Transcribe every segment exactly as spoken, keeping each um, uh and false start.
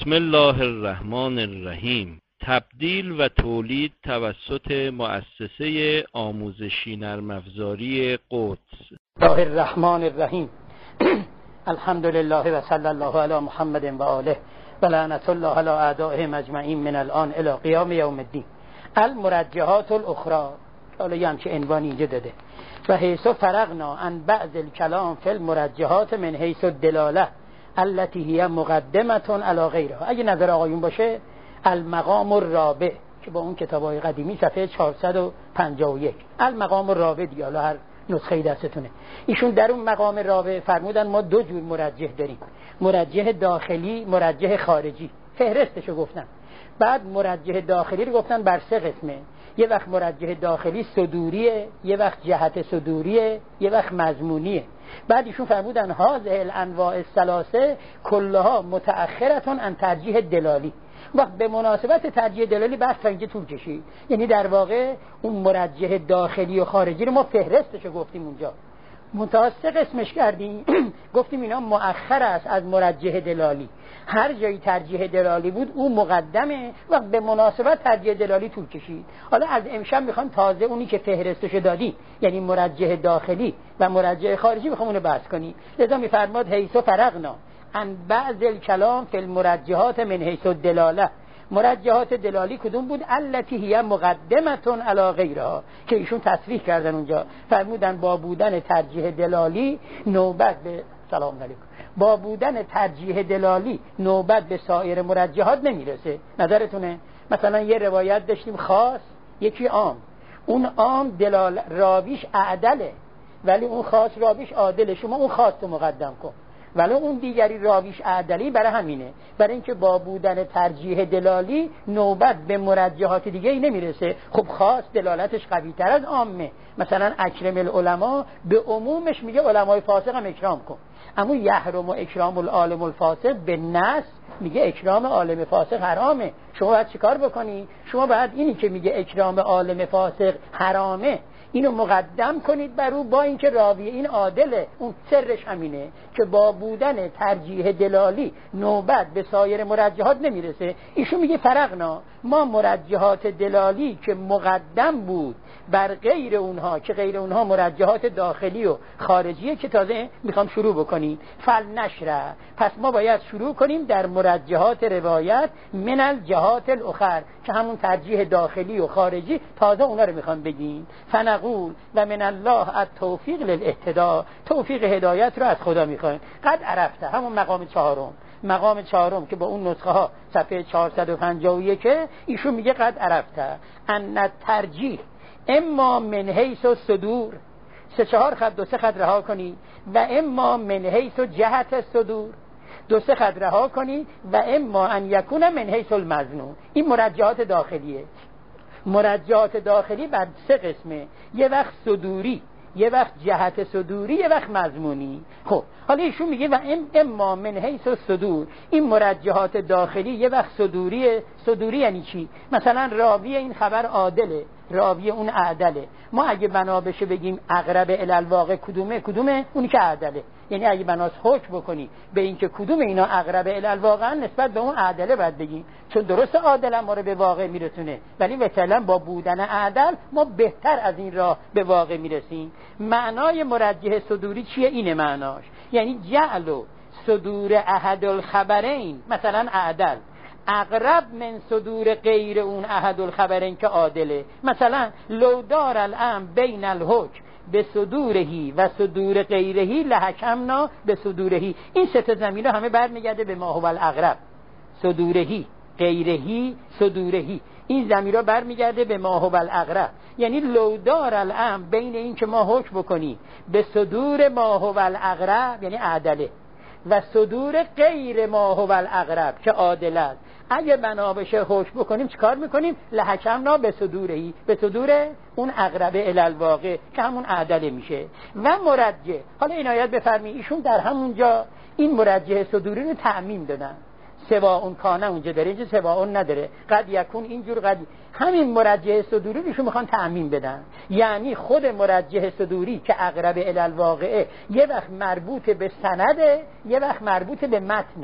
بسم الله الرحمن الرحیم. تبدیل و تولید توسط مؤسسه آموزشی نرم افزاری قدس. الله الرحمن الرحیم. الحمد لله و صلی الله علی محمد و آله و لعنت الله علی اعدائهم اجمعین من الان الی قیام یوم الدین. المرجحات الاخرى، حالا یه همچه عنوان اینجا داده. و حیث فرقنا عن بعض الکلام فی المرجحات من حیث الدلاله التي هي مقدمه علی غیرها. اگه نظر آقایون باشه المقام الرابع که با اون کتابای قدیمی صفحه چهارصد و پنجاه و یک المقام الرابع دیگه، حالا هر نسخه دستتونه. ایشون در اون مقام رابع فرمودن ما دو جور مرجح داریم، مرجح داخلی، مرجح خارجی. فهرستشو گفتن. بعد مرجح داخلی رو گفتن بر سه قسمه. یه وقت مرجح داخلی صدوریه، یه وقت جهت صدوریه، یه وقت مضمونیه. بعد ایشون فرمودن هذه الانواع الثلاثه كلها متأخرة عن ترجیح دلالی. وقت به مناسبت ترجیح دلالی بحث تا اینجا طول کشید. یعنی در واقع اون مرجح داخلی و خارجی رو ما فهرستشو گفتیم اونجا، منتها سه قسمش کردیم. گفتیم اینا مؤخر است از مرجح دلالی. هر جایی ترجیح دلالی بود اون مقدمه، وقت به مناسبت ترجیح دلالی طول کشید. حالا از امشب میخوام تازه اونی که فهرستشو دادی، یعنی مرجح داخلی و مرجح خارجی، میخوام اونو بحث کنیم. لذا میفرماد حیث فرقنا عن بعض الکلام فی المرجحات من حیث الدلاله. مرجحات دلالی کدوم بود؟ التی هی مقدمه علی غیرها، که ایشون تصریح کردن اونجا. فرمودن با بودن ترجیح دلالی نوبت به سلام علیکم با بودن ترجیح دلالی نوبت به سایر مرجحات نمیرسه. نظرتونه؟ مثلا یه روایت داشتیم خاص، یکی عام. اون عام دلال راویش اعدله، ولی اون خاص راویش عادله. شما اون خاص رو مقدم کن، ولی اون دیگری راویش اعدلی. برای همینه، برای اینکه با بودن ترجیح دلالی نوبت به مرجحات دیگه ای نمیرسه. خب خاص دلالتش قوی تر از عامه. مثلا اکرم العلماء به عمومش میگه علمای فاسق هم اکرام کن، اما یحرم و اکرام العالم الفاسق به نص میگه اکرام عالم فاسق حرامه. شما باید چیکار بکنی؟ شما باید اینی که میگه اکرام عالم فاسق حرامه اینو مقدم کنید بر او، با اینکه راوی این عادله. اون سرش همینه که با بودن ترجیح دلالی نوبت به سایر مرجحات نمیرسه. ایشون میگه فرقنا، ما مرجحات دلالی که مقدم بود بر غیر اونها، که غیر اونها مرجحات داخلی و خارجیه که تازه میخوام شروع بکنیم، فل نشره، پس ما باید شروع کنیم در مرجحات روایت من الجهات الاخر، که همون ترجیح داخلی و خارجی، تازه اونا رو میخوام بگیم. فنقول و من الله التوفیق للاهتداء، توفیق هدایت رو از خدا میخوایم. قد عرفته، همون مقام چهارم، مقام چهارم که با اون نسخه ها صفحه چهارصد و پنجاه و یک ایشون میگه قد عرفته ان ترجیح اما من حیث صدور، سه چهار خط دو سه خط رها کنی، و اما من حیث جهت صدور، دو سه خط رها کنی، و اما ان یکون من حیث المظنون. این مرجحات داخلیه. مرجحات داخلی بر سه قسمه، یه وقت صدوری، یه وقت جهت صدوری، یه وقت مضمونی. خب حالا ایشون میگه و اما من حیث صدور، این مرجحات داخلی یه وقت صدوریه. صدوری یعنی چی؟ مثلا راوی این خبر عادله، راوی اون اعدله. ما اگه بنا بشه بگیم اقرب الی الواقع کدومه؟ کدومه؟ اونی که اعدله. یعنی اگه بناس حکم بکنی به این که کدوم اینا اقرب الی الواقع نسبت به اون اعدله باید بگیم، چون درست عادل ما رو به واقع میرسونه، ولی مثلا با بودن اعدل ما بهتر از این راه به واقع میرسیم. معنای مرجح صدوری چیه؟ اینه معناش، یعنی جعل و صدور احد الخبرین، مثلا اعدل، اقرب من صدور غیر اون احد الخبرین که عادله. مثلا لو دار الامر بین الحکم به صدورهی و صدور غیرهی لحکمنا به صدورهی. این سه تا زمینه همه برمیگرده به ما هو الاقرب، صدورهی، غیرهی، صدورهی. این زمیرا برمیگرده به ما هو الاقرب. یعنی لو دار الامر بین این که ما حکم بکنی به صدور ما هو الاقرب یعنی عدله، و صدور غیر ما هو الاقرب که عادل است، اگه بنا بشه حکم بکنیم چیکار میکنیم؟ لحکمنا به صدورهی، به صدور اون اقرب الی الواقع که همون عدله میشه. و مرجح، حالا عنایت بفرمی، ایشون در همونجا این مرجح صدوری رو تعمیم دادن. سوا اون کانه اونجا داره، اینجا سوا اون نداره، قد یکون اینجور، قد همین مرجح صدوری رو میخوان تعمیم بدن. یعنی خود مرجح صدوری که اقرب الی الواقعه یه وقت مربوط به سنده، یه وقت مربوط به متنه.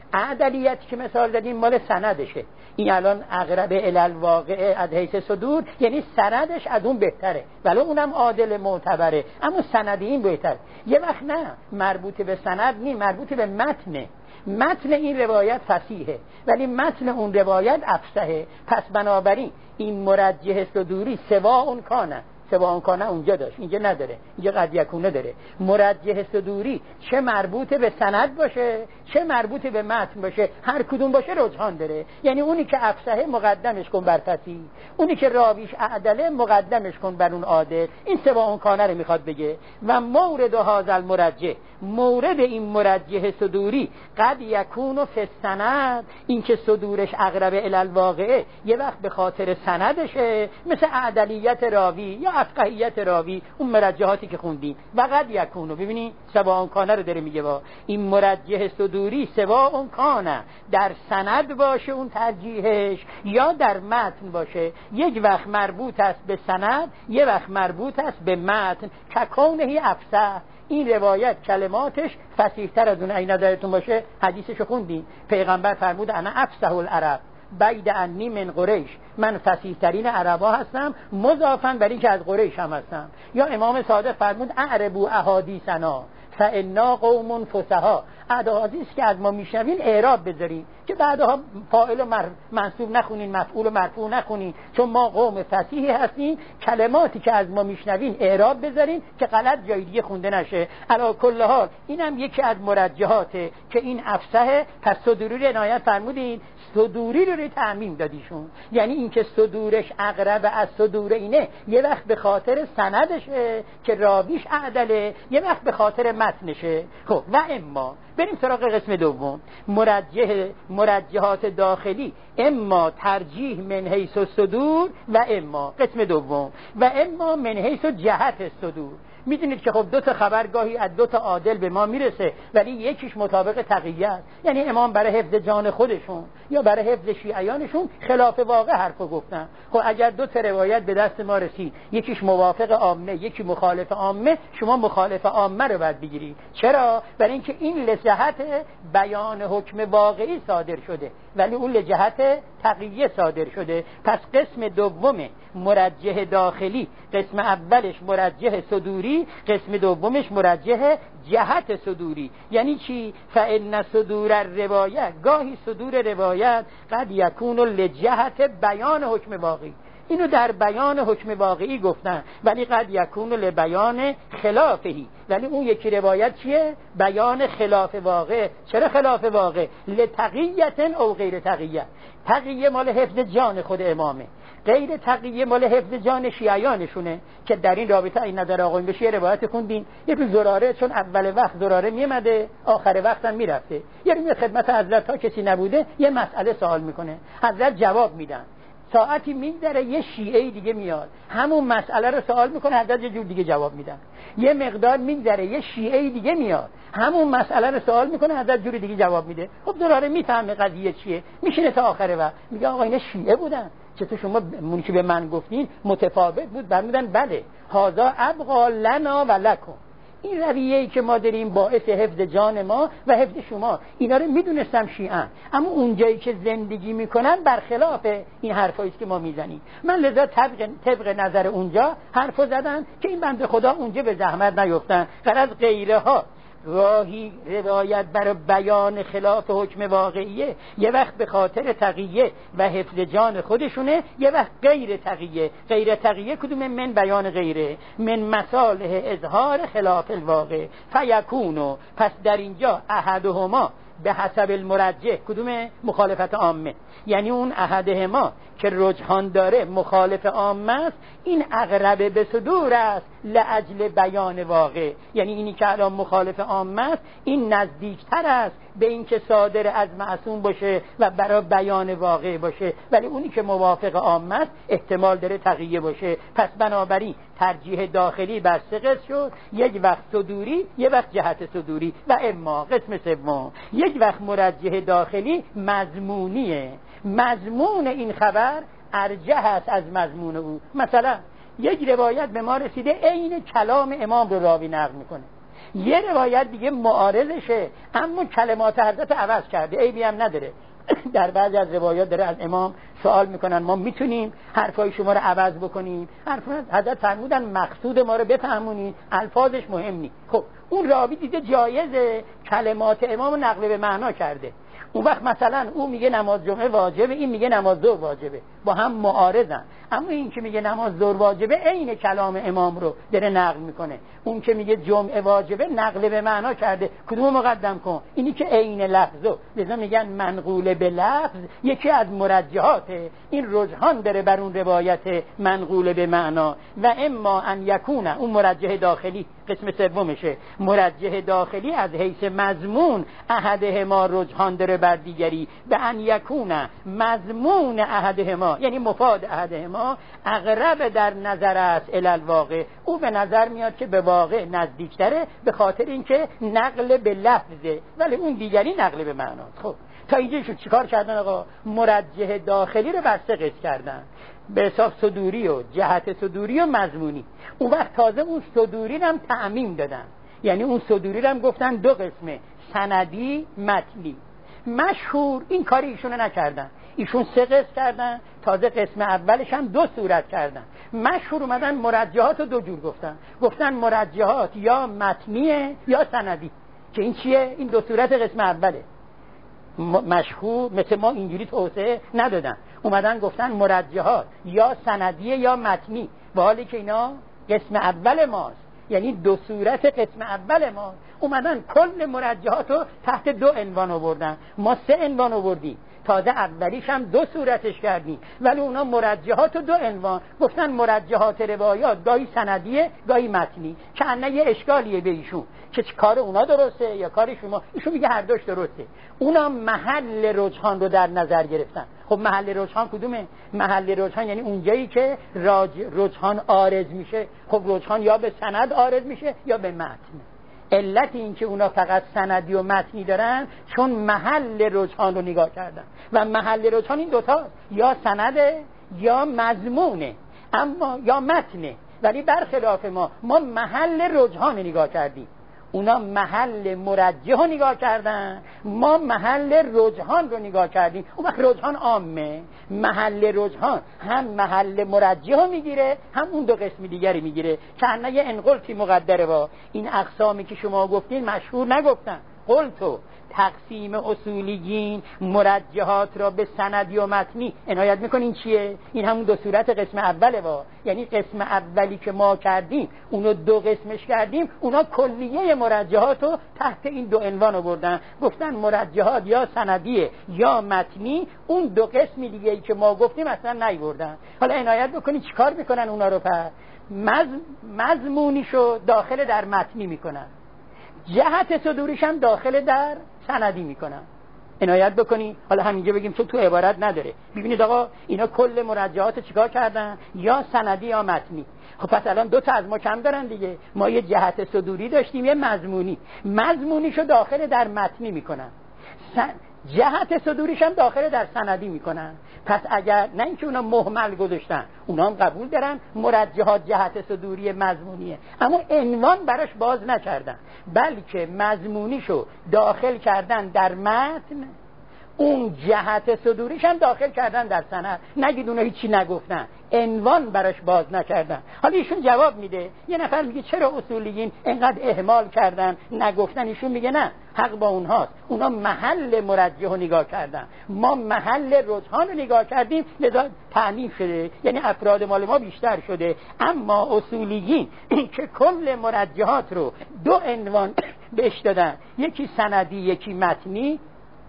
عدلیت که مثال زدیم مال سندشه. این الان اقرب الی الواقع از حیث صدور، یعنی سندش از اون بهتره، ولی اونم عادل معتبره، اما سند این بهتره. یه وقت نه مربوط به سند نی، مربوط به متنه. متن این روایت فصیحه ولی متن اون روایت افصحه. پس بنابراین این مرجح صدوری سوا اون کانه، سوا اون کانه اونجا داشت، اینجا نداره، اینجا قد یکونه داره. مرجح صدوری چه مربوط به سند باشه چه مربوط به متن باشه، هر کدوم باشه رجحان داره. یعنی اونی که افصحه مقدمش کن بر فصیح، اونی که راویش اعدله مقدمش کن بر اون عادل. این سوا اون کانه رو میخواد بگه. و مورد هذا المرجح، مورد این مرجح صدوری قد یکون فی السند، این که صدورش اقرب الی الواقع یه وقت به خاطر سندشه، مثل اعدلیت راوی یا افقهیت راوی، اون مرجحاتی که خوندیم. و قد یکونو، ببینی سوا اون کانه رو داره میگه، با این مرجح صدوری سوا اون کانه در سند باشه اون ترجیحش یا در متن باشه. یک وقت مربوط است به سند، یک وقت مربوط است به متن. ککونهی افصح، این روایت کلماتش فصیح‌تر از اون. این نظرتون باشه حدیثشو خوندین، پیغمبر فرمود انا افصح العرب بعد انی من قریش، من فصیح ترین عربا هستم مضافاً بر این که از قریش هم هستم. یا امام صادق فرمود اعربوا احادیثنا فانا قوم فصحا، احادیث که از ما میشنوین اعراب بذارین، که بعدها فاعل و منصوب نخونین، مفعول و مرفوع نخونین، چون ما قوم فصیحی هستیم. کلماتی که از ما میشنوین اعراب بذارین که غلط جای دیگه خونده نشه. علی کل حال اینم یکی از مرجحاته که این افصحه. پس صدوری رو عنایت فرمودین، صدوری رو تعمیم دادیشون، یعنی اینکه صدورش اقرب از صدور اینه، یه وقت به خاطر سندشه که راویش اعدله، یه وقت به خاطر متنشه. خب و اما بریم سراغ قسم دوم، مرجح مرجحات داخلی، اما ترجیح من حیث الصدور و اما قسم دوم و اما من حیث جهت الصدور. میدونید که خب دو تا خبر گاهی از دو تا عادل به ما میرسه، ولی یکیش مطابق تقیه است، یعنی امام برای حفظ جان خودشون یا برای حفظ شیعیانشون خلاف واقع حرفو گفتن. خب اگر دو تا روایت به دست ما رسید، یکیش موافق عامه یکی مخالف عامه، شما مخالف عامه رو باید بگیرید. چرا؟ برای اینکه این لجهت بیان حکم واقعی صادر شده ولی اون لجهت تقیه صادر شده. پس قسم دوم مرجح داخلی، قسم اولش مرجح صدوری، قسم دومش مرجح جهت صدوری. یعنی چی؟ فإن صدور الروایت، گاهی صدور روایت قد یکون لجهت بیان حکم واقعی، اینو در بیان حکم واقعی گفتن، ولی قد یکون لبیان خلافهی، ولی اون یکی روایت چیه؟ بیان خلاف واقع. چرا خلاف واقع؟ لتقیت او غیر تقیه. تقیه مال حفظ جان خود امامه، غیر تقیه مال حفظ جان شیعیانشونه. که در این رابطه این نظر آقایون بشه یه روایت خوندین، یه روز زراره، چون اول وقت زراره میمده آخر وقت هم میرفته، یه روز خدمت حضرت تا کسی نبوده یه مسئله سوال میکنه، حضرت جواب میدن، ساعتی میگذره یه شیعه دیگه میاد همون مسئله رو سوال میکنه، حضرت یه جور دیگه جواب میدن. یه مقدار میگذره یه شیعه دیگه میاد همون مسئله رو سوال میکنه، حضرت جور دیگه جواب میده. خب زراره میفهمه قضیه چیه، میشینه تا آخر وقت میگه آقا اینا شیعه بودن، چطور شما مونی که به من گفتین متفاوت بود؟ برمیدن بله هذا ابقا لنا و لکم، این رویه‌ای که ما داریم باعث حفظ جان ما و حفظ شما. اینا رو میدونستم شیعان، اما اونجایی که زندگی میکنن برخلاف این حرفایی که ما میزنیم. من لذا طبق, طبق نظر اونجا حرفو زدن که این بنده خدا اونجا به زحمت نیفتن. غرض غیره ها راهی روایت برای بیان خلاف حکم واقعیه، یه وقت به خاطر تقیه و حفظ جان خودشونه، یه وقت غیر تقیه. غیر تقیه کدوم؟ من بیان غیره، من مصالح اظهار خلاف الواقع فیکونو. پس در اینجا احدهما به حسب المرجح، کدوم؟ مخالفت عامه، یعنی اون احدهما که رجحان داره مخالف عامه است، این اقرب به صدور است لاجل بیان واقع. یعنی اینی که الان مخالف عامه است این نزدیکتر است به این که صادر از معصوم باشه و برای بیان واقع باشه، ولی اونی که موافق عامه است احتمال داره تقیه باشه. پس بنابراین ترجیح داخلی بر سه قسم شد، یک وقت صدوری، یک وقت جهت صدوری. و اما قسم سوم، یک وقت مرجح داخلی مضمونیه، مضمون این خبر ارجح است از مضمون او. مثلا یک روایت به ما رسیده عین کلام امام رو راوی نقل میکنه، یه روایت دیگه معارضشه اما کلمات حضرت عوض کرده، عیبی هم نداره. در بعضی از روایات داره از امام سوال میکنن ما میتونیم حرفای شما رو عوض بکنیم؟ حرف حضرت فرمودن مقصود ما رو بفهمونید، الفاظش مهم نیست. خب اون راوی دیده جایزه کلمات امام رو نقل به معنا کرده، اون وقت مثلا اون میگه نماز جمعه واجبه، این میگه نماز ظهر واجبه، با هم معارضن. اما این که میگه نماز ظهر واجبه عین کلام امام رو داره نقل میکنه، اون که میگه جمعه واجبه نقل به معنا کرده. کدوم مقدم کن؟ اینی که عین لفظو، لذا میگن منقول به لفظ یکی از مرجحاته. این رجحان داره بر اون روایت منقول به معنا. و اما ان یکونه، اون مرجح داخلی قسم سومشه، مرجح داخلی از حیث مضمون احدهما رجحان داره بر دیگری. و ان یکونه مضمون احدهما یعنی مفاد احدهما اقرب در نظر است الی الواقع، او به نظر میاد که به واقع نزدیکتره به خاطر اینکه نقل به لفظه ولی اون دیگری نقل به معناست. خب تا اینجا شد چیکار کردن آقا؟ مرجح داخلی رو بر سه قسم کردن به حساب صدوری و جهت صدوری و مضمونی. اون وقت تازه اون صدوری رو هم تعمیم دادن، یعنی اون صدوری رو هم گفتن دو قسمه، سندی متنی. مشهور این کاری ایشون نکردن، ایشون سه قسم کردن، تازه قسم اولش هم دو صورت کردن. مشهور اومدن مرجحات رو دو جور گفتن، گفتن مرجحات یا متنیه یا سندی. که این چیه؟ این دو صورت قسم اوله. مشهور مثل ما اینجوری توسعه ندادن، اومدن گفتن مرجحات یا سندیه یا متنی، و حالی که اینا قسم اول ماست، یعنی دو صورت قسم اول ما. اومدن کل مرجحات رو تحت دو عنوان آوردن، ما سه عنوان آوردیم، تازه اولیش هم دو صورتش کردیم، ولی اونا مرجحات و دو عنوان گفتن. مرجحات روایات گاهی سندیه گاهی متنی، که انه یه اشکالیه به ایشون که کار اونا درسته یا کار شما. ایشون میگه هر دوش درسته. اونا محل رجحان رو در نظر گرفتن. خب محل رجحان کدومه؟ محل رجحان یعنی اونجایی که رجحان عارض میشه. خب رجحان یا به سند عارض میشه یا به متن. علت این که اونا فقط سندی و متنی دارن چون محل رجحان رو نگاه کردن، و محل رجحان این دوتا یا سنده یا مضمونه، اما یا متنه. ولی برخلاف ما ما محل رجحان نگاه کردیم، اونا محل مرجح رو نگاه کردن، ما محل رجحان رو نگاه کردیم. اون وقت رجحان عامه، محل رجحان هم محل مرجح رو میگیره هم اون دو قسم دیگری میگیره. که انه یه انقلتی مقدره با این اقسامی که شما گفتین مشهور نگفتن. قلتو تقسیم اصولیین مرجحات را به سندی و متنی عنایت میکنین چیه؟ این همون دو صورت قسم اوله با، یعنی قسم اولی که ما کردیم اونو دو قسمش کردیم، اونا کلیه مرجحات رو تحت این دو عنوان آوردن، گفتن مرجحات یا سندیه یا متنی. اون دو قسمی دیگه ای که ما گفتیم اصلا نیوردن. حالا عنایت بکنین چیکار میکنن اونا رو؟ پر مضمونیشو داخل در متنی میکنن، جهت صدوریش هم داخل در سندی میکنن. عنایت بکنی. حالا همینجا بگیم چون تو عبارت نداره. ببینید آقا اینا کل مرجحات چیکار کردن؟ یا سندی یا متنی. خب پس الان دو تا از ما کم دارن دیگه. ما یه جهت صدوری داشتیم یه مضمونی، مضمونیشو داخل در متنی میکنن، سن... جهت صدوریش هم داخل در سندی میکنن. پس اگر نه اینکه اونا مهمل گذاشتن، اونا هم قبول دارن مرجحات جهت صدوری مضمونیه، اما عنوان براش باز نکردن، بلکه مضمونیشو داخل کردن در متن، اون جهت صدوریش هم داخل کردن در سند. نگید اونا هیچی نگفتن، عنوان براش باز نکردن. حالا ایشون جواب میده. یه نفر میگه چرا اصولیین اینقدر اهمال کردن نگفتن؟ ایشون میگه نه، حق با اونهاست. اونا محل مرجح رو نگاه کردن، ما محل رجحان رو نگاه کردیم، لذا تعمیم شده، یعنی افراد مال ما بیشتر شده. اما اصولیین که کل مرجحات رو دو عنوان بهش دادن، یکی سندی یکی متنی،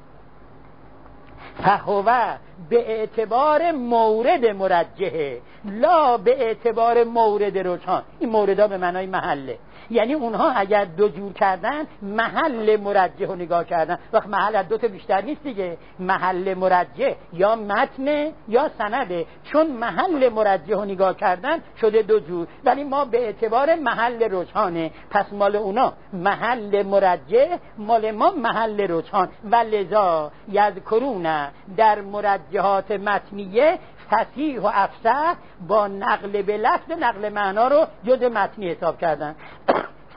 فهوه به اعتبار مورد مرجحه لا به اعتبار مورد رجحان. این موردها به معنای محله، یعنی اونها اگر دو جور کردن محل مرجح رو نگاه کردن. وقت محل از دو تا بیشتر نیست دیگه، محل مرجح یا متن یا سنده، چون محل مرجح رو نگاه کردن شده دو جور، ولی ما به اعتبار محل رجحانه. پس مال اونا محل مرجح، مال ما محل رجحان. و لذا یذکرون در مرجحات متنیه فصیح و افصح با نقل به لفظ نقل معنا رو جز متنی حساب کردن.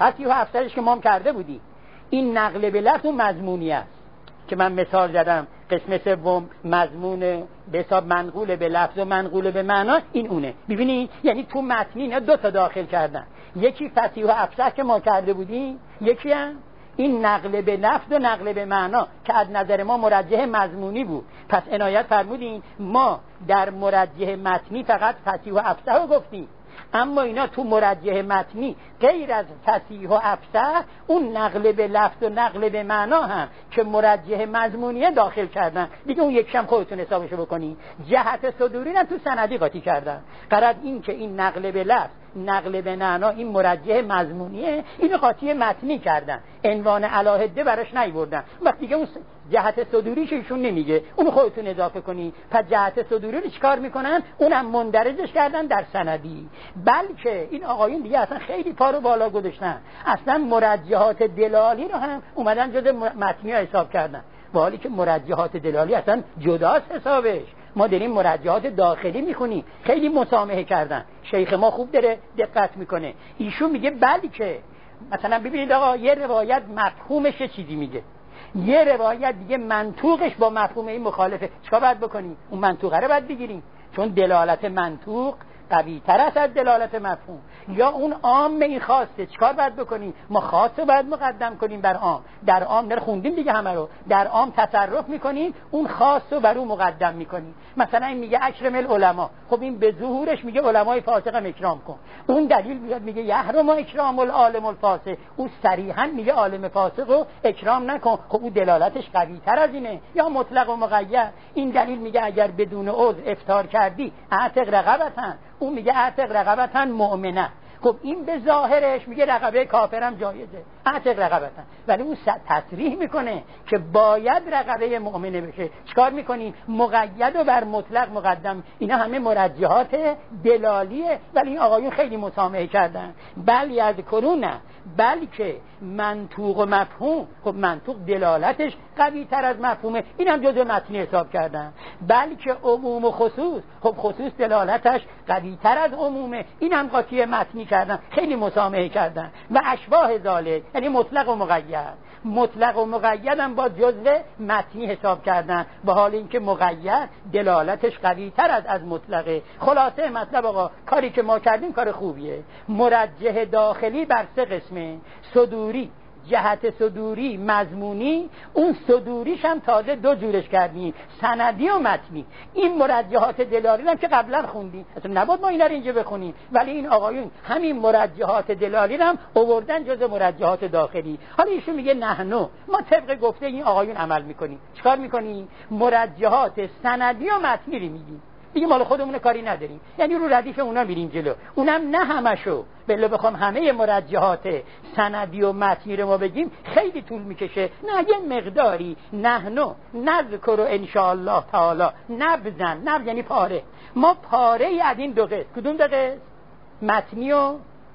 فتیح و افسرش که ما هم کرده بودیم. این نقل به لفظ و مضمونی است که من مثال زدم. قسم سوم مضمون به حساب منقول به لفظ و منقول به معنا، این اونه. ببینید یعنی تو متنی اینا دو تا داخل کردن، یکی فتیح و افسر که ما کرده بودیم، یکی هم این نقل به لفظ و نقل به معنا که از نظر ما مرجح مضمونی بود. پس عنایت فرمودین ما در مرجح متنی فقط فتیح و افسر رو گفتیم، اما اینا تو مرجح متنی غیر از فتیح و افسر اون نقل به لفظ و نقل به معنا هم که مرجح مضمونیه داخل کردن. دیگه اون یکشم خودتون حسابشو بکنین. جهت صدوری هم تو سندی قاطی کردن. قرار این که این نقل به لفظ نقل به معنا این مرجح مضمونیه، اینو قاطی متنی کردن، عنوان علاهده براش نیوردن. وقتی دیگه اون جهت صدوریش ایشون نمیگه، اون خودتون اضافه کنی. پس جهت صدوری رو چیکار میکنن؟ اونم مندرجش کردن در سندی. بلکه این آقایون دیگه اصلا خیلی پا رو بالا گذاشتن، اصلا مرجحات دلالی رو هم اومدن جز متنی حساب کردن، با حالی که مرجحات دلالی اصلا جداست حسابش. ما داریم مرجحات داخلی میخونیم. خیلی مسامحه کردن، شیخ ما خوب داره دقت میکنه. ایشون میگه بلکه مثلا ببینید آقا یه روایت مفهومش چیزی میگه، یه روایت دیگه منطوقش با مفهوم این مخالفه، چیکار باید بکنیم؟ اون منطوقه رو باید بگیریم، چون دلالت منطوق قوی تر است از دلالت مفهوم. یا اون عام این خاصه، چیکار باید بکنیم؟ ما خاص رو باید مقدم کنیم بر عام. در عام نر خوندیم دیگه همه رو، در عام تصرف میکنیم، اون خاص رو بر اون مقدم میکنیم. مثلا این میگه اکرم العلماء، خب این به ظهورش میگه علمای فاسق هم اکرام کن. اون دلیل میاد میگه یحرم اکرام العالم الفاسق، اون صریحا میگه عالم فاسق رو اکرام نکن. خب اون دلالتش قوی تر از اینه. یا مطلق و مقید، این دلیل میگه اگر بدون عذر افطار کردی اعتق رقبتن، اون میگه اعتق رقبتن مؤمنه. خب این به ظاهرش میگه رقبه کافرم جایزه، اعتق رقبتن، ولی اون تصریح میکنه که باید رقبه مؤمنه بشه. چیکار میکنی؟ مقید و بر مطلق مقدم. اینا همه مرجحات دلالیه، ولی این آقایون خیلی مسامحه کردن. بل یذکرونه، بلکه منطوق و مفهوم، خب منطوق دلالتش قوی تر از مفهومه، این هم جزء متنی حساب کردن. بلکه عموم و خصوص، خب خصوص دلالتش قوی تر از عمومه، این هم قاطی متنی کردن، خیلی مسامحه کردن. و اشباه ذالک، یعنی مطلق و مقید، مطلق و مقید هم با جزء متنی حساب کردن، با حال اینکه مقید دلالتش قوی تر از از مطلقه. خلاصه مطلب آقا کاری که ما کردیم کار خوبیه. مرجح داخلی بر سه قسمه: صدوری، جهت صدوری، مضمونی. اون صدوریش هم تازه دو جورش کردیم، سندی و متنی. این مرجحات دلالی هم که قبلا خوندیم، اصلا نباید ما اینا رو اینجا بخونیم، ولی این آقایون همین مرجحات دلالی هم آوردن جز مرجحات داخلی. حالا ایشون میگه نحنو، ما طبق گفته این آقایون عمل میکنیم. چیکار میکنیم؟ مرجحات سندی و متنی رو میگیم، دیگه مال خودمون کاری نداریم، یعنی رو ردیف اونا میریم جلو. اونم نه همشو، بله بخوام همه مرجحات سندی و متنی رو ما بگیم خیلی طول میکشه. نه یه مقداری نحنو نذکر ان شاء الله تعالی نبذن، نبذ یعنی پاره. ما پاره ای از این دو قسم، کدوم دو قسم؟ متنی و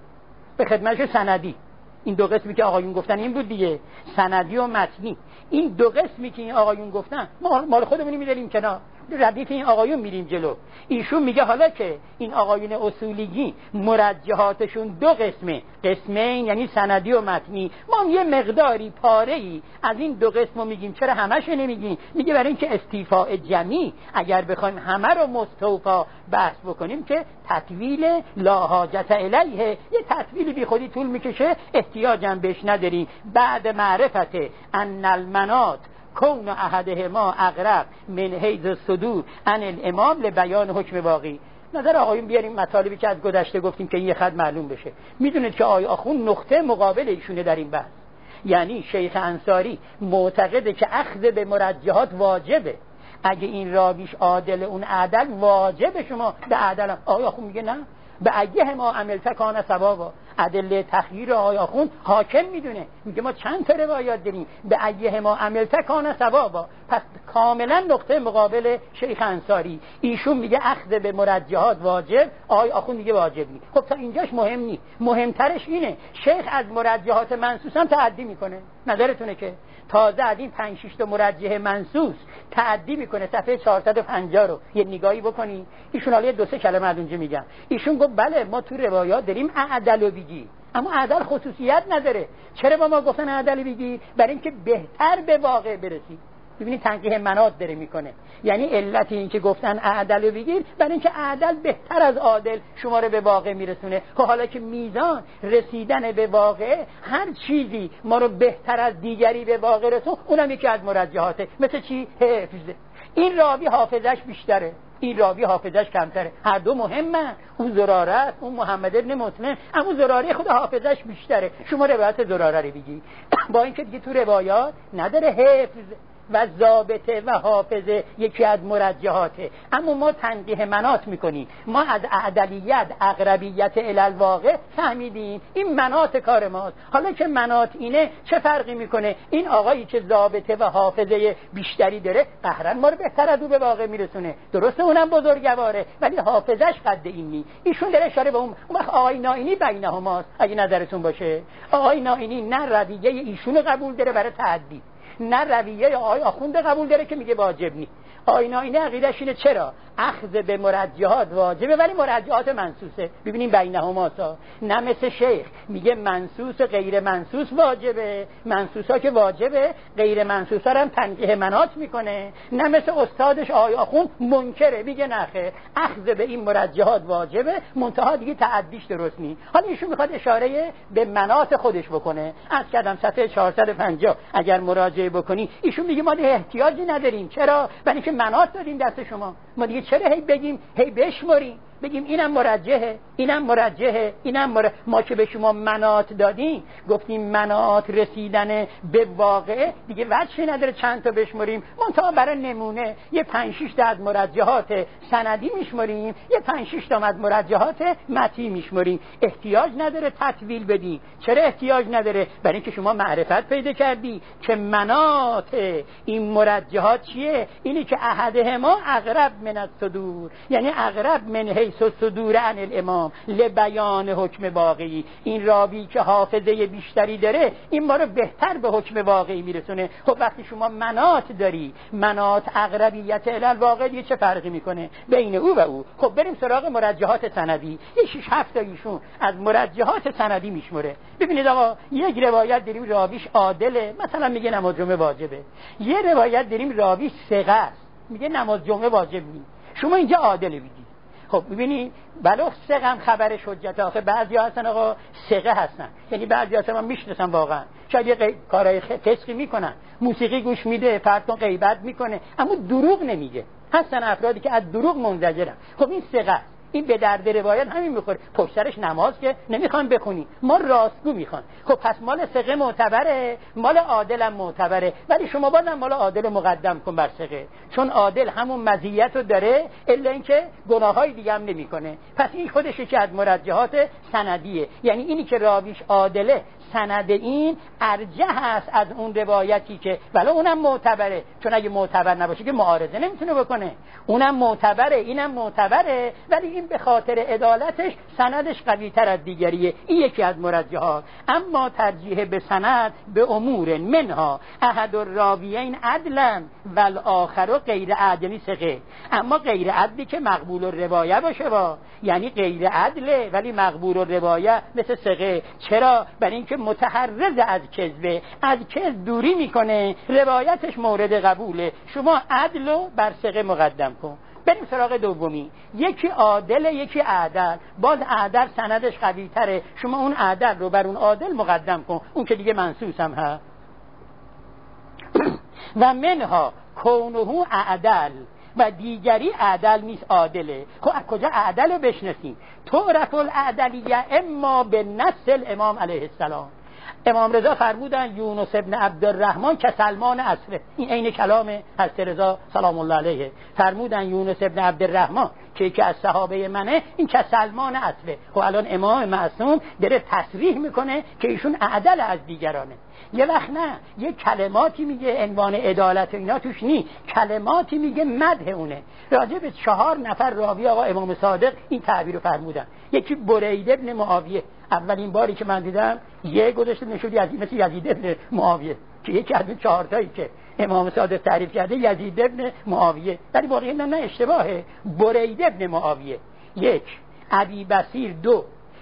به خدمتش سندی. این دو قسمی که آقایون گفتن این بود دیگه، سندی و متنی. این دو قسمی که این آقایون گفتن ما مال خودمون میذاریم کنار، ردیف این آقایون میریم جلو. ایشون میگه حالا که این آقایون اصولیگی مرجحاتشون دو قسمه، قسمین یعنی سندی و متنی، ما هم یه مقداری پاره ای از این دو قسمو میگیم. چرا همش نمیگیم؟ میگه برای اینکه استیفاء جمی، اگر بخوایم همه رو مستوفا بحث بکنیم که تطویل لا حاجت الیه، یه تطویل بی خودی طول میکشه، احتیاجم بهش نداریم. بعد معرفت ان المنات کون احدهما اقرب من حیز الصدور عن الامام لبیان حکم باقی. نظر آقایون بیاریم مطالبی که از گذشته گفتیم که این خط معلوم بشه. میدونید که آقای آخوند نقطه مقابل ایشونه در این بحث، یعنی شیخ انصاری معتقده که اخذ به مرجحات واجبه. اگه این راویش عادل اون عدل، واجب شما به عدل. آقای آخوند میگه نه، به ایه ما عملت کان ثوابا. ادله تخییر آقای آخوند حاکم میدونه، میگه ما چند تا روایات داریم به ایه ما عملت کان ثوابا. پس کاملا نقطه مقابل شیخ انصاری. ایشون میگه اخذ به مرجحات واجب، آقای آخوند میگه واجب نیست. خب تا اینجاش مهم نیست، مهمترش اینه شیخ از مرجحات منصوص هم تعدی میکنه. نظرتونه که تازه از این پنج شش تا مرجح منصوص تعدی میکنه. صفحه چهارصد و پنجاه رو یه نگاهی بکنی. ایشون حالا دو سه کلمه از اونجا میگم. ایشون گفت بله ما تو روایات داریم اعدل و بیگی، اما عدل خصوصیت نداره. چرا با ما گفتن عدل بگیر؟ برای اینکه بهتر به واقع برسی. ببینید تنقیح مناط داره میکنه، یعنی علت این که گفتن عدل بگیر برای اینکه عدل بهتر از عادل شما رو به واقع میرسونه. خب حالا که میزان رسیدن به واقع هر چیزی ما رو بهتر از دیگری به واقع رسون، اونم یکی از مرجحاته. مثل چی؟ حفظ. این راوی حافظش بیشتره، این راوی حافظش کمتره، هر دو مهمه. اون زراره است، اون محمد ابن مسلم، اما زراره خود حافظش بیشتره. شما روایت زراره رو بگی با اینکه دیگه تو روایات نداره حفظ و ضابطه و حافظه یکی از مرجحاته، اما ما تنقیح مناط میکنیم. ما از عدلیت اقربیت الالواقع فهمیدیم این مناط کار ماست. حالا که مناط اینه چه فرقی میکنه؟ این آقایی که ضابطه و حافظه بیشتری داره قهرن ما رو بهتر از او به واقع میرسونه. درسته اونم بزرگواره ولی حافظش قد این نی. ایشون داره اشاره به اون اون آقای نائینی بینهماست. اگه نظرتون باشه آقای نائینی نه رویه ایشونو قبول داره برای تعدی، نه رویه آقای آخوند قبول داره که میگه واجب نی. آقای نائینی عقیده‌اش اینه چرا اخذ به مرجحات واجبه ولی مرجحات منسوسه. ببینیم بینهماسا. نه مثل شیخ میگه منسوس غیر منسوس واجبه، منسوسا که واجبه غیر منسوسا رو هم تنقیح مناط میکنه. نه مثل استادش آقای آخوند منکره، میگه نخه اخذ به این مرجحات واجبه، منتها دیگه تعدیش درست نی. حالا ایشون میخواد اشاره به مناط خودش بکنه. از کردم صفحه چهارصد و پنجاه اگر مراجعه بکنی ایشون میگه ما دیگه احتیاجی نداریم. چرا؟ برای اینکه مناط دادیم دست شما. ما دیگه چرا هی بگیم هی بشمریم بگیم اینم مرجحه اینم مرجحه اینم مر... ما که به شما مناط دادیم گفتیم مناط رسیدن به واقع دیگه وجهی نداره چند تا بشمریم. منتها برای نمونه یه پنج شش تا از مرجحات سندی میشمریم، یه پنج شش تا از مرجحات متنی میشمریم. احتیاج نداره تطویل بدیم. چرا احتیاج نداره؟ برای اینکه شما معرفت پیدا کردی که مناط این مرجحات چیه؟ اینی که احدهما اقرب من الصدور، یعنی اقرب من حیث الصدور عن الامام لبیان حکم واقعی. این راوی که حافظه بیشتری داره این ما رو بهتر به حکم واقعی میرسونه. خب وقتی شما مناط داری، مناط اقربیت الالواقع، دیگه چه فرقی میکنه بین او و او؟ خب بریم سراغ مرجحات سندی. یه شش هفت تا ایشون از مرجحات سندی میشمره. ببینید آقا یک روایت داریم راویش عادله، مثلا میگه نماز جمعه واجبه. یه روایت داریم راویش ثقه است، میگه نماز جمعه واجب نیست. شما اینجا عادله میگی. خب ببینید بلو ثقه هم خبرش حجت. آخه بعضی هستن آقا ثقه هستن، یعنی بعضی هستن من میشناسم واقعا شاید یه غی... کارهای فسقی میکنن، موسیقی گوش میده، فرتون غیبت میکنه اما دروغ نمیگه. هستن افرادی که از دروغ منزجرن. خب این ثقه، این به درد روایت همین میخوره. پشت سرش نماز که نمیخوان بخونی، ما راستگو میخوان. خب پس مال ثقه معتبره، مال عادل هم معتبره، ولی شما بازم مال عادل مقدم کن بر ثقه، چون عادل همون مزیت رو داره الا اینکه گناههای دیگه هم نمیکنه. پس این خودش یکی از مرجحات سندیه، یعنی اینی که راویش عادله سند این ارجح است از اون روایتی که ولو اونم معتبره، چون اگه معتبر نباشه که معارضه نمیتونه بکنه. اونم معتبره اینم معتبره، ولی این به خاطر عدالتش سندش قوی تر از دیگریه. این یکی از مرجحات. اما ترجیح به سند به امور منها احد الراویین عدلا والآخر غیر عدلی ثقه. اما غیر عدلی که مقبول الروایه باشه با، یعنی غیر عدله ولی مقبول الروایه مثل ثقه. چرا؟ برای اینکه متحرز از کذبه، از کذب دوری میکنه، روایتش مورد قبوله. شما عدلو بر ثقه مقدم کن. بریم سراغ دومی. یکی عادل یکی عدل. باز عدل سندش قوی تره، شما اون عدل رو بر اون عادل مقدم کن، اون که دیگه منسوس هم هست. و منها کونه عدل و دیگری عدل نیست عادله. خب از کجا عدل رو بشناسیم؟ تعرف العدلیه اما به نص الامام علیه السلام. امام رضا فرمودن یونس ابن عبدالرحمن که سلمان اصله. این عین کلام حضرت رضا سلام الله علیه. فرمودن یونس ابن عبدالرحمن که که از صحابه منه، این که سلمان اصله. خب الان امام معصوم داره تصریح میکنه که ایشون عدل از دیگرانه. یه وقت نه یه کلماتی میگه عنوان عدالت و اینا توش نی، کلماتی میگه مدح اونه. راجع به چهار نفر راوی آقا امام صادق این تعبیر رو فرمودن. یکی برید ابن معاویه، اولین باری که من دیدم یه گذاشته نشود یزید، مثل یزید ابن معاویه که یکی از این چهار تایی که امام صادق تعریف کرده یزید ابن معاویه، ولی واقعا نه اشتباهه، برید ابن معاویه. یک ابی بصیر، دو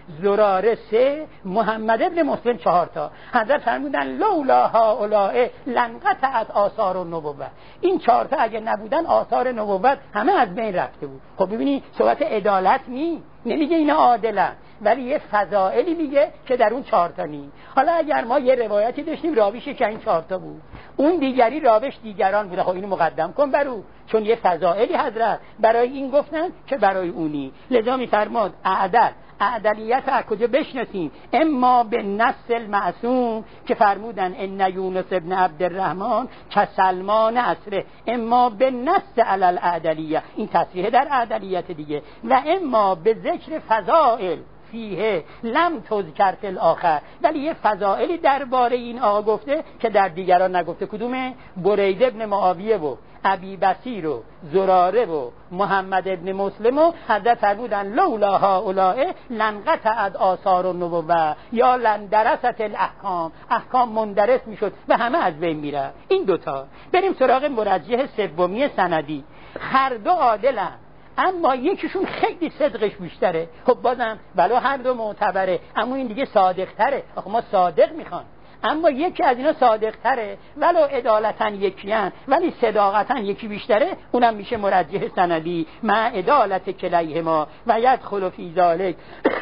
زراره سه، محمد ابن مسلم چهار تا. حضرت فرمودن لولا هؤلاء لنقطعت آثار النبوت، این چهار تا اگه نبودن آثار نبوت همه از بین رفته بود. خب ببینی صحبت عدالت نی، نمیگه اینا عادلن، ولی یه فضائلی میگه که در اون چهار تا نی. حالا اگر ما یه روایتی داشتیم راویش که این چهار تا بود، اون دیگری راوش دیگران بوده، خب اینو مقدم کن بر او، چون یه فضائلی حضرت برای این گفتن که برای اونی. لذا میفرماد اعدل، اعدلیت از کجا بشناسیم؟ اما به نسل معصوم که فرمودن ان یونس ابن عبدالرحمن که سلمان عصره، اما به نسل علل اعدلیه، این تصریح در اعدلیت دیگه، و اما به ذکر فضائل فیه لم تذکر فی الاخر، ولی یه فضائلی درباره این آقا گفته که در دیگران نگفته. کدومه؟ برید ابن معاویه و ابی بصیر و زراره و محمد ابن مسلم و حضرت فرمودن لولا هؤلاء لنقطعت آثار النبوة یا لندرست الاحکام، احکام مندرس میشد و همه از بین میره. این دوتا. بریم سراغ مرجح سومی سندی. هر دو عادلن، اما یکیشون خیلی صدقش بیشتره. خب بازم ولو هر دو معتبره، اما این دیگه صادق تره. آخه ما صادق میخوان، اما یکی از اینا صادق تره، ولو عدالتا یکیان ولی صداقتا یکی بیشتره، اونم میشه مرجح سندی مع عدالت کلیهما و یدخل فی ذلک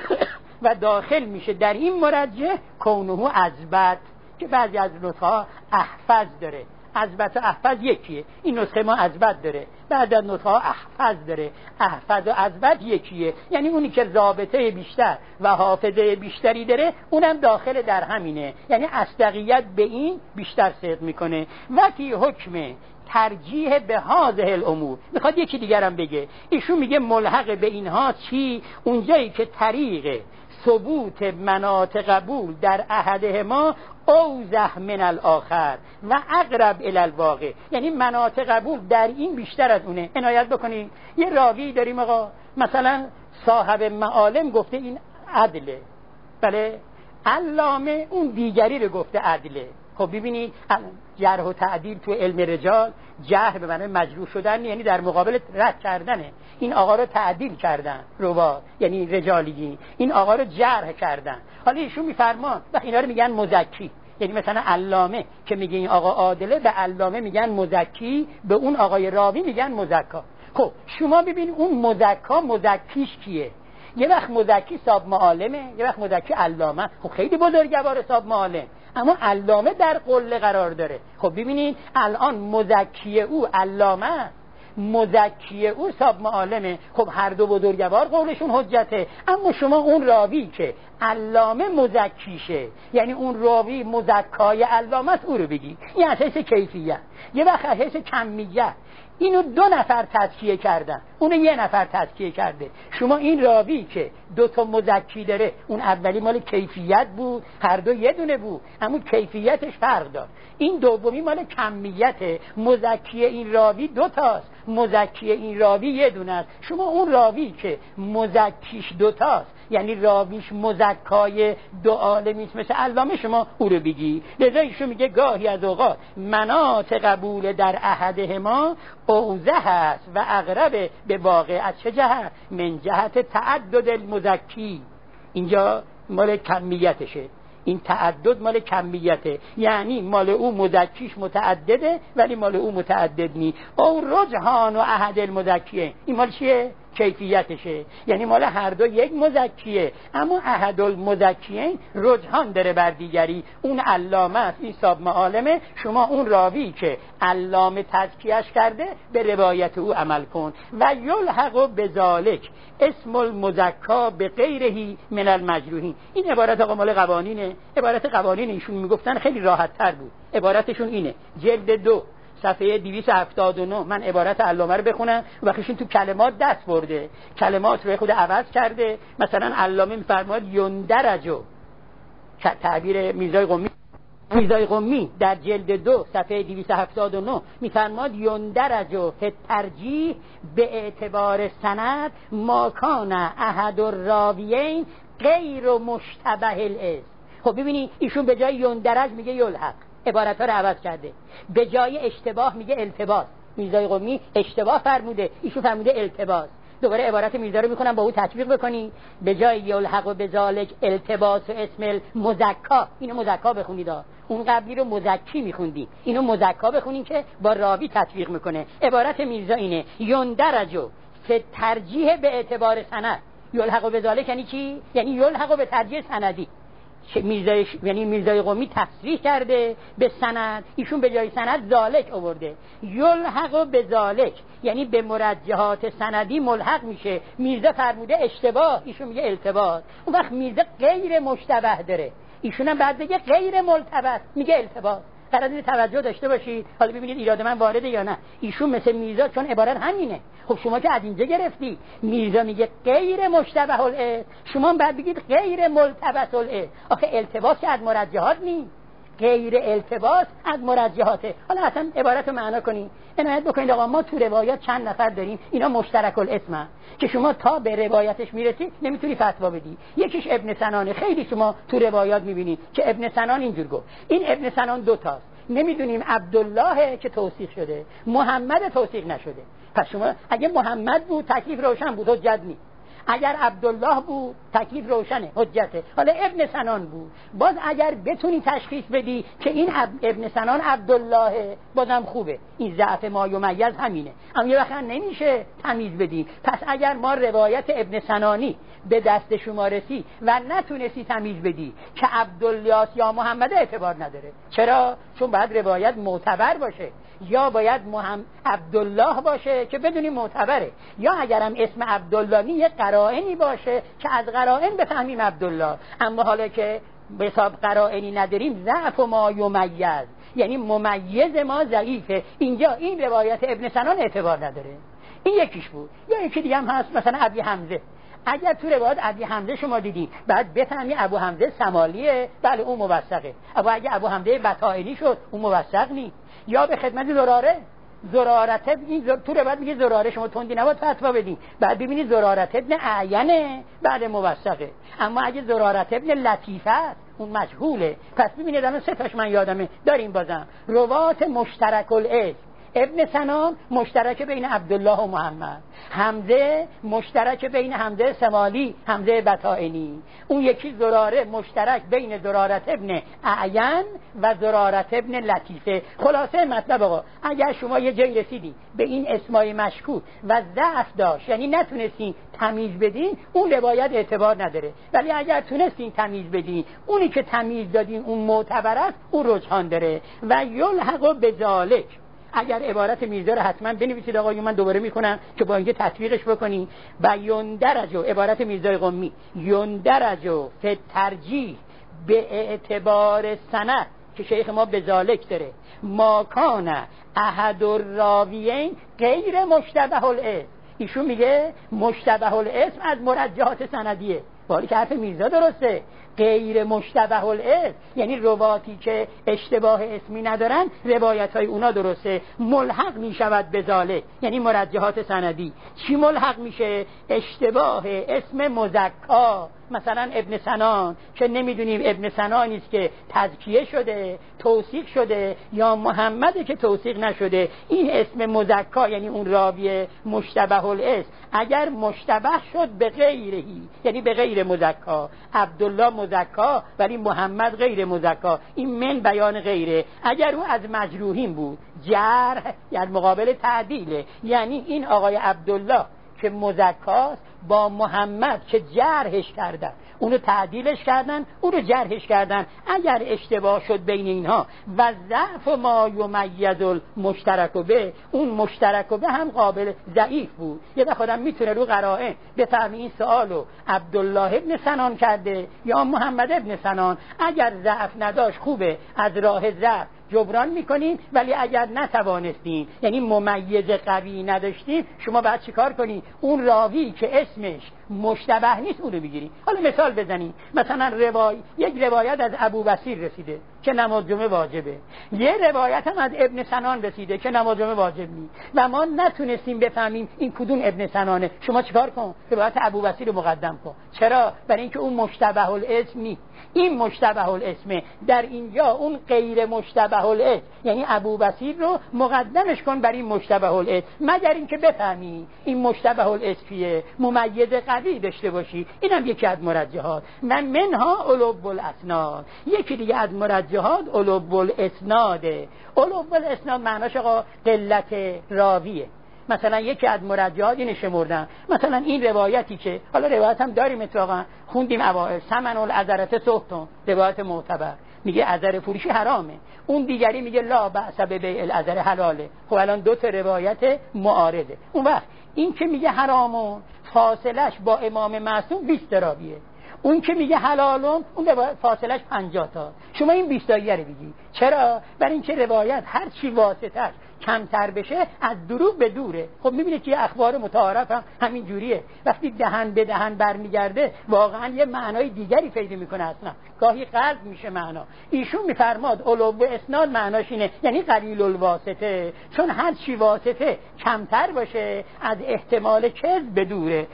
و داخل میشه در این مرجح کونه اثبت، که بعضی از نسخه‌ها احفظ داره. اثبت و احفظ یکیه، این نسخه ما اثبت داره، بعد از نسخه ها احفظ داره. احفظ و اثبت یکیه، یعنی اونی که ضابطه بیشتر و حافظه بیشتری داره اونم داخل در همینه، یعنی اصدقیت به این بیشتر صدق میکنه. و فی حکم ترجیح به هذه الامور، میخواد یکی دیگرم بگه. ایشون میگه ملحق به اینها چی؟ اونجایی که طریق ثبوت مناط قبول در احدهما اوضح من الاخر و اقرب الی الواقع، یعنی مناط قبول در این بیشتر از اونه. عنایت بکنید یه راوی داریم آقا، مثلا صاحب معالم گفته این عدله، بله، علامه اون دیگری رو گفته عدله. خب ببینید جرح و تعدیل تو علم رجال، جرح به معنی مجروح شدن، یعنی در مقابل رد کردنه. این آقا رو تعدیل کردن روا، یعنی رجالیگی، این آقا رو جرح کردن. حالا ایشون میفرمان و اینا رو میگن مزکی، یعنی مثلا علامه که میگه این آقا عادله، به علامه میگن مزکی، به اون آقای راوی میگن مزکا. خب شما ببینید اون مزکا مزکیش کیه؟ یه وقت مزکی صاحب معالمه، یه وقت مزکی علامه. خب خیلی بزرگوار صاحب معالم، اما علامه در قله قرار داره. خب ببینید الان مزکی او علامه، مزکی او صاحب معالمه. خب هر دو بزرگوار قولشون حجته، اما شما اون راوی که علامه مزکیشه، یعنی اون راوی مزکای علامه او رو بگی. این اساس کیفیت. یه وقت اساس کمیت، اینو دو نفر تزکیه کردن، اونو یه نفر تزکیه کرده. شما این راوی که دو تا مزکی داره، اون اولی مال کیفیت بود، هر دو یه دونه بود، اما کیفیتش فرق داشت. این دومی مال کمیته، مزکی این راوی دو تاست، مزکی این راوی یه دونه است. شما اون راوی که مزکیش دو تاست، یعنی راویش مزکای دو عالمی است مثل علامه، شما او رو بگی. لذا ایشون میگه گاهی از اوقات مناط قبول در احدهما اوضح است و اقرب به واقع. از چه جهت؟ من جهت تعدد المزکی. اینجا مال کمیتشه، این تعدد مال کمیته، یعنی مال او مزکیش متعدده ولی مال او متعدد نی. او رجحان و احد المزکیه، این مال چیه؟ کیفیتشه، یعنی مال هر دو یک مزکیه، اما احد المزکیین رجحان داره بر دیگری. اون علامه است، این صاحب معالمه. شما اون راوی که علامه تزکیهش کرده به روایت او عمل کن. و یلحق بذالک اسم المزکا به غیرهی من المجروحین. این عبارت آقا مال قوانینه، عبارت قوانین ایشون میگفتن خیلی راحت تر بود. عبارتشون اینه، جلد دو صفحه دویست و هفتاد و نه، من عبارت علامه رو بخونم و خیشون تو کلمات دست برده، کلمات رو خود عوض کرده. مثلا علامه میفرماد یندرجو، تعبیر میرزای قمی، میرزای قمی در جلد دو صفحه دویست و هفتاد و نه میفرماد یندرجو ترجیح به اعتبار سند ما کان احد الراویین غیر مشتبه الاسم. خب ببینی ایشون به جای یندرج میگه یلحق، عبارت ها رو عوض کرده. به جای اشتباه میگه التباس، میرزای قمی اشتباه فرموده، ایشون فرموده التباس. دوباره عبارت میرزا رو میکنم با او تطبیق بکنی. به جای یلحق و بذالک التباس و اسم مزکا، اینو مزکا بخونید، اون قبلی رو مزکی میخوندی، اینو مزکا بخونین که با راوی تطبیق میکنه. عبارت میرزا اینه یندرجو فی ترجیح به اعتبار سند. یلحق و بذالک یعنی چی؟ یعنی یلحق به ترجیح سندی. میرزای یعنی میرزای قمی تصریح کرده به سند، ایشون به جای سند ذالک آورده. یلحق به ذالک یعنی به مرجحات سندی ملحق میشه. میرزا فرموده اشتباه، ایشون میگه التباس. اون وقت میرزا غیر مشتبه داره، ایشون هم بعد بگه غیر ملتبس میگه التباس. قرار اینو توجه داشته باشید. حالا ببینید ایراد من وارده یا نه. ایشون مثل میرزا، چون عبارت همینه. خب شما که از اینجا گرفتی، میرزا میگه غیر مشتبه الاسم، شما بعد بگید غیر ملتبس الاسم. آخه التباس که از مرجحات نیست، غیر التباس از مرجحاته. حالا اصلا عبارت رو معنا کنید. عنایت بکنید آقا ما تو روایات چند نفر داریم اینا مشترک الاسم که شما تا به روایتش میرسی نمیتونی فتوا بدی. یکیش ابن سنانه، خیلی شما تو روایات میبینید که ابن سنان اینجور گفت. این ابن سنان دو تاست، نمیدونیم عبدالله که توثیق شده، محمد توثیق نشده. پس شما اگه محمد بود تکلیف روشن بود، حجت نیست. اگر عبدالله بود تکلیف روشنه، حجته. حالا ابن سنان بود، باز اگر بتونی تشخیص بدی که این ابن سنان عبدالله بازم خوبه. این ضعف ما یمیز همینه، اما یه وقت نمیشه تمیز بدیم. پس اگر ما روایت ابن سنانی به دست شما رسی و نتونستی تمیز بدی که عبدالله یا محمد، اعتبار نداره. چرا؟ چون باید روایت معتبر باشه، یا باید محمد عبدالله باشه که بدونیم معتبره، یا اگرم اسم عبدالله یه قرائنی باشه که از قرائن بفهمیم عبدالله. اما حالا که به حساب قرائنی نداریم، ضعف ما یمیز یعنی ممیز ما ضعیفه. اینجا این روایت ابن سنان اعتبار نداره. این یکیش بود. یا یکی دیگه هم هست، مثلا ابی حمزه. اگر تو روایت ابی حمزه شما دیدی بعد بفهمی ابو حمزه سمالیه، بله اون موثقه. اما اگه ابو حمزه بطائلی شد اون موثق نیست. یا به خدمت زراره، زرارت این زر... تو روایت میگه زراره، شما تندی نباید فتوا بدین، بعد ببینید زرارت ابن اعینه، بعد موثقه. اما اگه زرارت ابن لطیفه است اون مجهوله. پس ببینید الان سه تاش من یادمه داریم. بازم روات مشترک الاسم، ابن سنان مشترک بین عبدالله و محمد، حمزه مشترک بین حمزه سمالی حمزه بطائنی، اون یکی زراره مشترک بین زرارت ابن اعین و زرارت ابن لطیفه. خلاصه مطلب آقا اگر شما یه جایی رسیدی به این اسمای مشکوک و ضعف داشت، یعنی نتونستین تمیز بدین، اون روایت اعتبار نداره. ولی اگر تونستین تمیز بدین، اونی که تمیز دادین اون معتبر است، اون رجحان داره. و یلحق بذالک، اگر عبارت میرزا رو حتما بنویسید آقا، من دوباره میکنم که با اینکه تطبیقش بکنی. و یندرجو، عبارت میرزای قمی، یندرجو فی ترجیح به اعتبار سند که شیخ ما بذالک داره، ما کان احد الراویین غیر مشتبه الاسم. ایشون میگه مشتبه الاسم از مرجحات سندیه، ولی که حرف میرزا درسته. غیر مشتبه الاسم یعنی رواتی که اشتباه اسمی ندارن، روایت های اونا درسته. ملحق میشود بذالک یعنی مرجحات سندی. چی ملحق میشه؟ اشتباه اسم مزکا، مثلا ابن سنان که نمیدونیم ابن سنانی است که تزکیه شده توثیق شده یا محمد که توثیق نشده. این اسم مزکا یعنی اون راوی مشتبه الاسم اگر مشتبه شد به غیرهی یعنی به غیر مزکا، عبدالله مزکا ولی محمد غیر مزکا، این من بیان غیره. اگر اون از مجروحین بود، جرح یعنی مقابل تعدیله، یعنی این آقای عبدالله که مزکاست با محمد که جرحش کردن، اونو تعدیلش کردن، اونو جرحش کردن. اگر اشتباه شد بین اینها و ضعف ما یمیز المشترک به، اون مشترک به هم قابل ضعیف بود. یه دفعه آدم میتونه رو قرائن بفهمی این سوالو عبدالله ابن سنان کرده یا محمد ابن سنان. اگر ضعف نداشت خوبه، از راه ضعف جبران میکنیم. ولی اگر نتوانستیم یعنی ممیز قوی نداشتیم، شما باید چیکار کنی؟ اون راوی که اسمش مشتبه نیست اونو بگیری. حالا مثال بزنیم، مثلا روای یک روایت از ابو بصیر رسیده، که نماز جمعه واجبه، یه روایت هم از ابن سنان رسیده که نماز جمعه واجب نیست و ما نتونستیم بفهمیم این کدوم ابن سنانه. شما چیکار کن؟ روایت ابوبصیر رو مقدم کن. چرا؟ برای اینکه اون مشتبه الاسم نیست، این مشتبه الاسمه. در اینجا اون غیر مشتبه الاسم، یعنی ابوبصیر رو مقدمش کن بر این مشتبه الاسم، مگر اینکه بفهمی این مشتبه الاسم کیه، ممیز قوی داشته باشی. اینم یکی از مرجحات. من منها علو الاسناد. یکی دیگه از مرجحات علو الاسناده. علو الاسناد معناش آقا قلت راویه. مثلا یکی از مرجحات اینو شمردن، مثلا این روایتی که حالا روایت هم داریم اتفاقا خوندیم اوائل، ثمن العذرة سهتون، روایت معتبر میگه عذر فروشی حرامه، اون دیگری میگه لا بأس ببیع العذر حلاله. خب الان دو تا روایت معارضه. اون وقت این که میگه حرامون فاصلش با امام معصوم بیست راویه، اون که میگه حلالون اون فاصلش پنجاه تا. شما این بیست تاییه رو بگی. چرا؟ برای اینکه روایت هر چی واسطش کمتر بشه از دروغ به دوره. خب میبینید که اخبار متعارف هم همین جوریه، وقتی دهن به دهن برمیگرده واقعا یه معنای دیگری پیدا میکنه، اصلا گاهی قلب میشه معنا. ایشون میفرماد علو اسناد معناش اینه، یعنی قلیل الواسطه، چون هر چی واسطه کمتر باشه از احتمال کذب به دوره.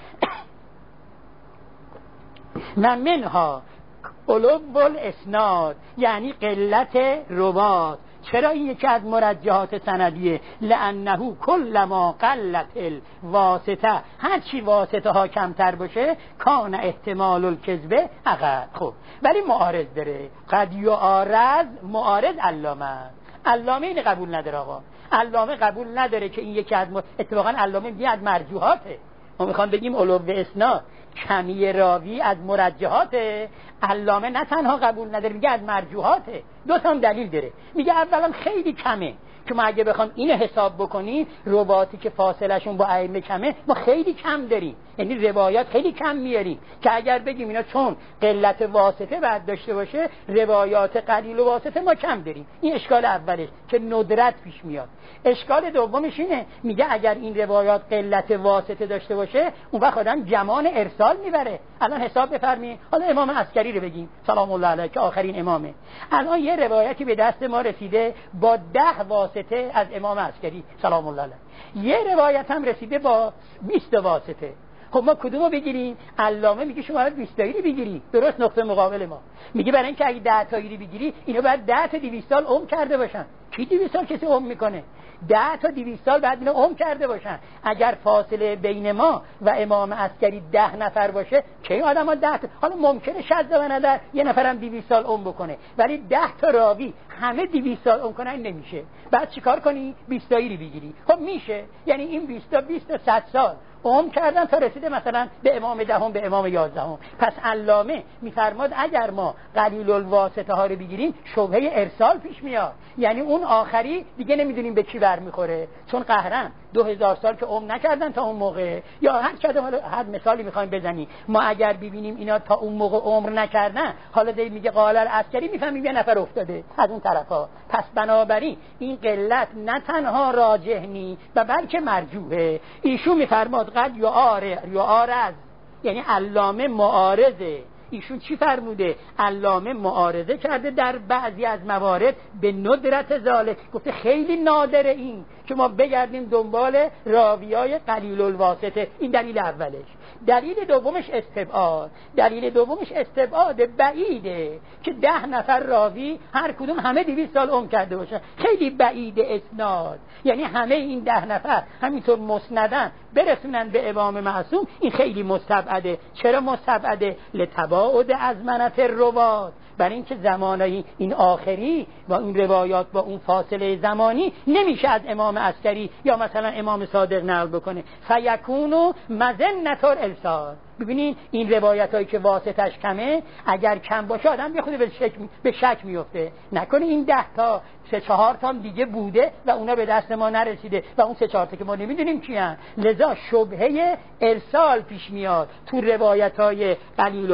و منها علو الاسناد یعنی قلت روات. چرا این یکی از مرجحات سندیه؟ لانه کلما قلت الواسطه، هر چی واسطه ها کمتر باشه کان احتمال الکذب اقل. خب ولی معارض داره، قد یعارض. معارض علامه علامه این قبول نداره آقا، علامه قبول نداره که این یکی از م... اتفاقا علامه میگه از مرجوحاته. ما میخوام بگیم علو اسناد کمی راوی از مرجحاته، علامه نه تنها قبول نداره میگه از مرجوحاته. دو تا دلیل داره. میگه اولا خیلی کمه که ما اگه بخوام اینو حساب بکنیم رواتی که فاصله شون با ائمه کمه ما خیلی کم داریم، یعنی روایات خیلی کم میاریم که اگر بگیم اینا چون قلت واسطه بعد داشته باشه روایات قلیل و واسطه ما کم داریم. این اشکال اولش که ندرت پیش میاد. اشکال دومش اینه میگه اگر این روایات قلت واسطه داشته باشه اون وقت آدم جمان ارسال میبره. الان حساب بفرمایید، حالا امام عسکری رو بگیم سلام الله علیه که آخرین امامه، الان یه روایتی به دست ما رسیده با ده واسطه از امام عسکری سلام الله علیه، یه روایت هم رسیده با بیست واسطه. خب ما کدومو بگیریم؟ علامه میگه شما باید بیست تایی رو بگیری، درست نقطه مقابل ما میگه برای اینکه اگه ده تایی رو بگیری اینا باید ده تا دویست سال عمر کرده باشن. کی دویست سال کسی عمر میکنه؟ ده تا دویست سال بعد اینا عمر کرده باشن. اگر فاصله بین ما و امام عسکری ده نفر باشه که آدم ها ده تا، حالا ممکنه شاید و ندر یه نفرم دویست سال عمر بکنه، ولی ده تا راوی همه دویست سال عمر کنن نمیشه. بعد چیکار کنی؟ بیست تایی رو بگیری. خب میشه، یعنی این بیست تا بیست تا صد سال عمر کردن تا رسیده مثلا به امام دهم به امام یازدهم. پس علامه میفرماد اگر ما قلیل الواسطه ها رو بگیریم شبهه ارسال پیش میاد، یعنی اون آخری دیگه نمیدونیم به کی برمیخوره، چون قهرن دو هزار سال که عمر نکردن تا اون موقع، یا هر چقدر حالا هر مثالی میخوایم بزنیم ما اگر ببینیم اینا تا اون موقع عمر نکردن، حالا دی میگه قال العسکری میفهمیم یه نفر افتاده از اون طرفا. پس بنابراین این قلت نه تنها راجح نی و بلکه مرجوحه. ایشون میفرماد قد یعارض، یعارض یعنی علامه معارضه. ایشون چی فرموده؟ علامه معارضه کرده در بعضی از موارد به ندرت ذالک، گفته خیلی نادره این که ما بگردیم دنبال راویای قلیل الواسطه. این دلیل اولش. دلیل دومش استبعاد. دلیل دومش استبعاد بعیده که ده نفر راوی هر کدوم همه دویست سال عمر کرده باشن، خیلی بعید اسناد، یعنی همه این ده نفر همینطور مسندن برسونن به امام معصوم. این خیلی مستبعده. چرا مستبعده؟ لتباعد از منت الروات، برای اینکه زمانای این آخری با این روایات با اون فاصله زمانی نمیشه از امام عسکری یا مثلا امام صادق نقل بکنه. فیکونو مزنة الارسال. ببینین این روایت هایی که واسطش کمه اگر کم باشه آدم یه خود به شک به شک میفته، نکنه این ده تا سه چهار تا دیگه بوده و اونا به دست ما نرسیده و اون سه چهار تا که ما نمیدونیم کیان، لذا شبهه ارسال پیش میاد تو روایت های قلیل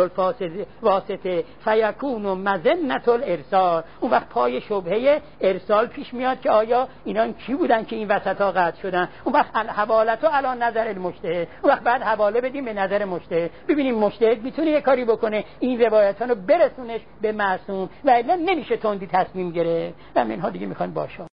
الواسطه. فیکون مزنة الارسال، اون وقت پای شبهه ارسال پیش میاد که آیا اینا کی بودن که این وسط ها قطع شدن. اون وقت حوالتو علی نظر المجتهد، اون وقت بعد حواله بدیم به نظر مجتهد. مجتهد. ببینیم مجتهد میتونه یه کاری بکنه این روایت ها رو برسونش به معصوم و الا نمیشه تندی تصمیم گرفت. و منها دیگه میخوان باشه